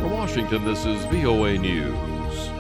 From Washington, this is VOA News.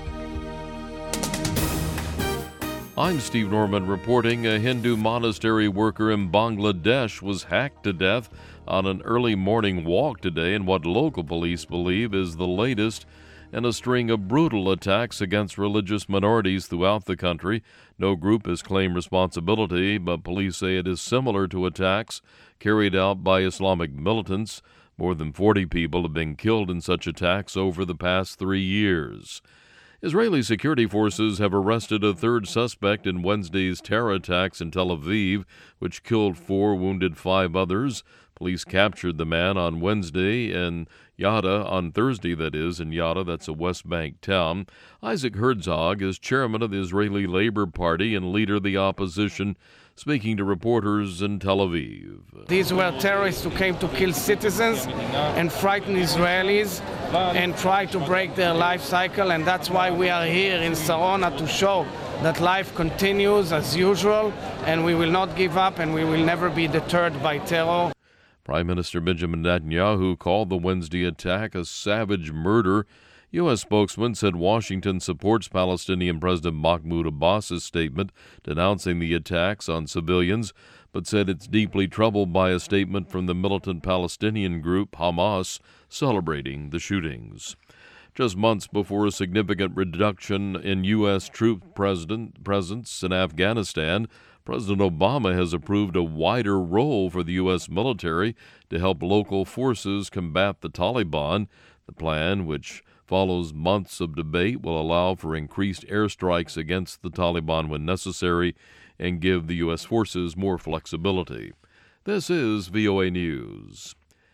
I'm Steve Norman reporting a Hindu monastery worker in Bangladesh was hacked to death on an early morning walk today in what local police believe is the latest in a string of brutal attacks against religious minorities throughout the country. No group has claimed responsibility, but police say it is similar to attacks carried out by Islamic militants. More than 40 people have been killed in such attacks over the past 3 years. Israeli security forces have arrested a third suspect in Wednesday's terror attacks in Tel Aviv, which killed 4, wounded 5 others. Police captured the man on Wednesday in Yada, on Thursday, that is, in Yada, that's a West Bank town. Isaac Herzog is chairman of the Israeli Labor Party and leader of the opposition, speaking to reporters in Tel Aviv. These were terrorists who came to kill citizens and frighten Israelis and try to break their life cycle, and that's why we are here in Sarona to show that life continues as usual, and we will not give up, and we will never be deterred by terror. Prime Minister Benjamin Netanyahu called the Wednesday attack a savage murder. U.S. spokesman said Washington supports Palestinian President Mahmoud Abbas's statement denouncing the attacks on civilians, but said it's deeply troubled by a statement from the militant Palestinian group Hamas celebrating the shootings. Just months before a significant reduction in U.S. troop presence in Afghanistan, President Obama has approved a wider role for the U.S. military to help local forces combat the Taliban. The plan, which follows months of debate, will allow for increased airstrikes against the Taliban when necessary and give the U.S. forces more flexibility. This is VOA News.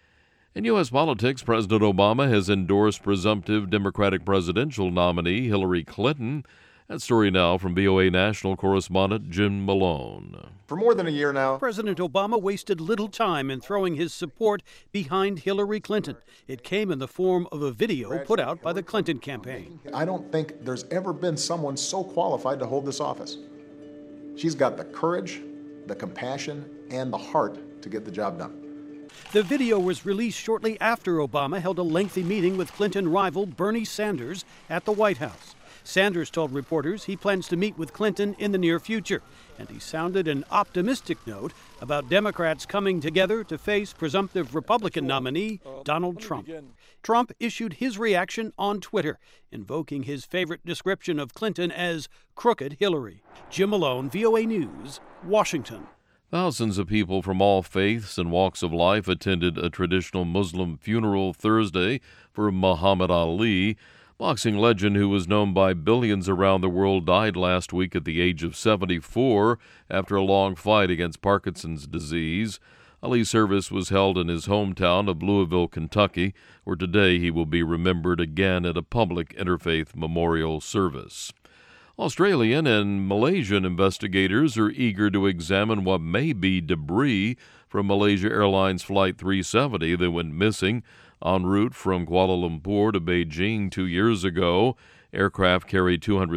In U.S. politics, President Obama has endorsed presumptive Democratic presidential nominee Hillary Clinton. That story now from VOA national correspondent Jim Malone. For more than a year now, President Obama wasted little time in throwing his support behind Hillary Clinton. It came in the form of a video put out by the Clinton campaign. I don't think there's ever been someone so qualified to hold this office. She's got the courage, the compassion, and the heart to get the job done. The video was released shortly after Obama held a lengthy meeting with Clinton rival Bernie Sanders at the White House. Sanders told reporters he plans to meet with Clinton in the near future, and he sounded an optimistic note about Democrats coming together to face presumptive Republican nominee Donald Trump. Trump issued his reaction on Twitter, invoking his favorite description of Clinton as crooked Hillary. Jim Malone, VOA News, Washington. Thousands of people from all faiths and walks of life attended a traditional Muslim funeral Thursday for Muhammad Ali. Boxing legend who was known by billions around the world died last week at the age of 74 after a long fight against Parkinson's disease. Ali's service was held in his hometown of Louisville, Kentucky, where today he will be remembered again at a public interfaith memorial service. Australian and Malaysian investigators are eager to examine what may be debris from Malaysia Airlines Flight 370 that went missing en route from Kuala Lumpur to Beijing 2 years ago. Aircraft carried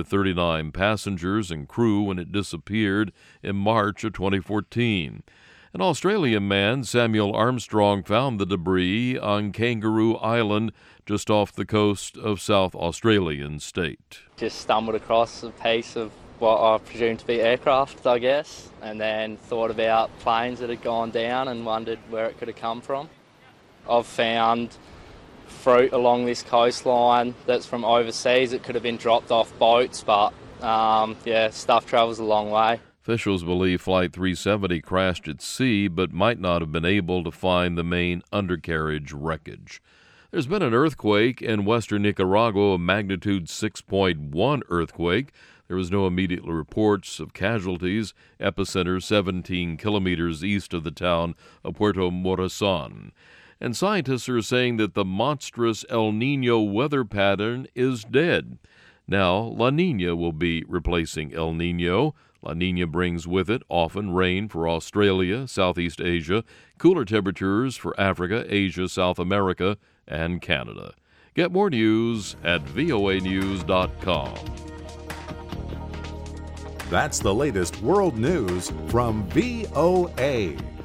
239 passengers and crew when it disappeared in March of 2014. An Australian man, Samuel Armstrong, found the debris on Kangaroo Island just off the coast of South Australian state. Just stumbled across a piece of what I presume to be aircraft, I guess, and then thought about planes that had gone down and wondered where it could have come from. I've found fruit along this coastline that's from overseas. It could have been dropped off boats, but stuff travels a long way. Officials believe Flight 370 crashed at sea, but might not have been able to find the main undercarriage wreckage. There's been an earthquake in western Nicaragua, a magnitude 6.1 earthquake. There was no immediate reports of casualties. Epicenter 17 kilometers east of the town of Puerto Morazan. And scientists are saying that the monstrous El Niño weather pattern is dead. Now, La Niña will be replacing El Niño. La Niña brings with it often rain for Australia, Southeast Asia, cooler temperatures for Africa, Asia, South America, and Canada. Get more news at voanews.com. That's the latest world news from VOA.